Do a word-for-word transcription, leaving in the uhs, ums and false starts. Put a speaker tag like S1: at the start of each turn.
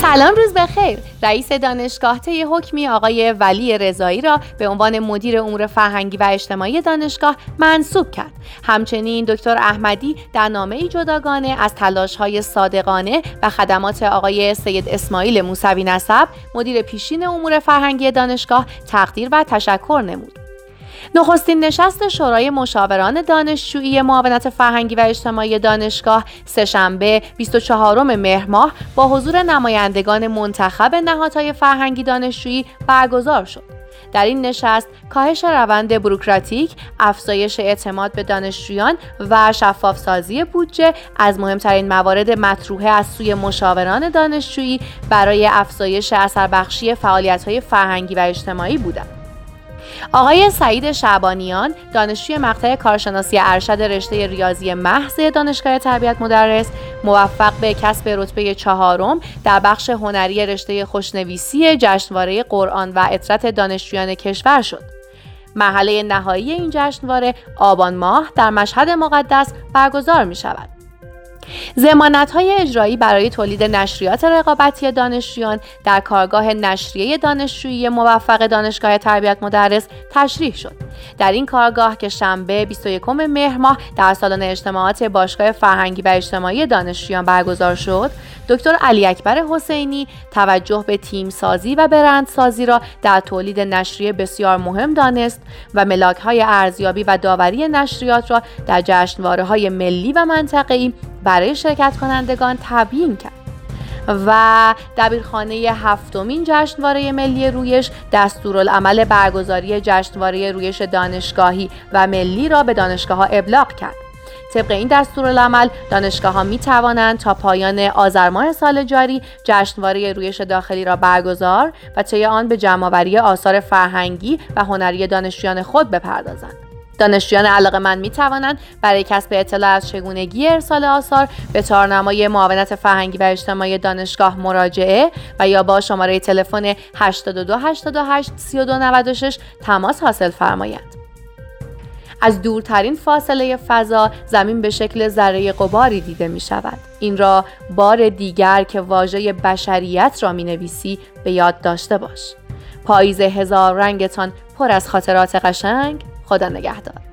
S1: سلام، روز بخیر. رئیس دانشگاه طی حکمی آقای ولی رضایی را به عنوان مدیر امور فرهنگی و اجتماعی دانشگاه منصوب کرد. همچنین دکتر احمدی در نامه‌ای جداگانه از تلاش‌های صادقانه و خدمات آقای سید اسماعیل موسوی نسب، مدیر پیشین امور فرهنگی دانشگاه، تقدیر و تشکر نمود. نخستین نشست شورای مشاوران دانشجویی معاونت فرهنگی و اجتماعی دانشگاه سه‌شنبه بیست و چهارم مهر ماه با حضور نمایندگان منتخب نهادهای فرهنگی دانشجویی برگزار شد. در این نشست کاهش روند بوروکراتیک، افزایش اعتماد به دانشجویان و شفاف‌سازی بودجه از مهمترین موارد مطروحه از سوی مشاوران دانشجویی برای افزایش اثربخشی فعالیت‌های فرهنگی و اجتماعی بودند. آقای سعید شعبانیان، دانشجوی مقطع کارشناسی ارشد رشته ریاضی محض دانشگاه تربیت مدرس، موفق به کسب رتبه چهارم در بخش هنری رشته خوشنویسی جشنواره قرآن و عطرت دانشجویان کشور شد. مرحله نهایی این جشنواره آبان ماه در مشهد مقدس برگزار می شود. ضمانت‌های اجرایی برای تولید نشریات رقابتی دانشجویان در کارگاه نشریه دانشجویی موفق دانشگاه تربیت مدرس تشریح شد. در این کارگاه که شنبه بیست و یکم مهر ماه در سالن اجتماعات باشگاه فرهنگی و اجتماعی دانشجویان برگزار شد، دکتر علی اکبر حسینی توجه به تیم سازی و برندسازی را در تولید نشریه بسیار مهم دانست و ملاک‌های ارزیابی و داوری نشریات را در جشنواره‌های ملی و منطقه‌ای برای شرکت کنندگان تبیین کرد و دبیرخانه هفتمین جشنواره ملی رویش دستورالعمل برگزاری جشنواره رویش دانشگاهی و ملی را به دانشگاه‌ها ابلاغ کرد. طبق این دستورالعمل دانشگاه‌ها می‌توانند تا پایان آذر ماه سال جاری جشنواره رویش داخلی را برگزار و طی آن به جمع‌آوری آثار فرهنگی و هنری دانشجویان خود بپردازند. دانشجویان علاقه‌مند می‌توانند برای کسب اطلاع از چگونگی ارسال آثار به تارنمای معاونت فرهنگی و اجتماعی دانشگاه مراجعه و یا با شماره تلفن هشتاد و دو هشتاد و هشت سی و دو نود و شش تماس حاصل فرمایند. از دورترین فاصله فضا زمین به شکل ذره غباری دیده می شود. این را بار دیگر که واژه بشریت را می نویسی به یاد داشته باش. پاییز هزار رنگتان پر از خاطرات قشنگ. خدا نگهدار.